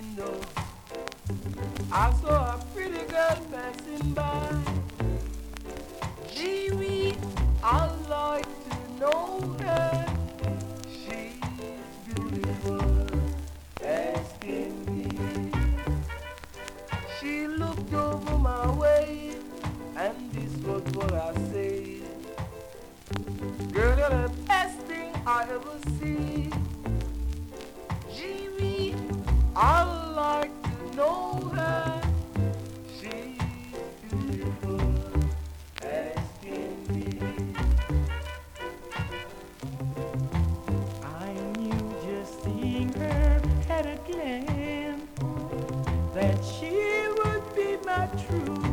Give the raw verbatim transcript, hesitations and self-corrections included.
window, I saw a pretty girl passing by. Gee wee, I'd like to know her. She's beautiful as can be. She looked over my way, and this was what I said. Girl, you're the best thing I ever see. Gee wee, I'd like to know her. She's beautiful as can be. I knew just seeing her at a glance that she would be my true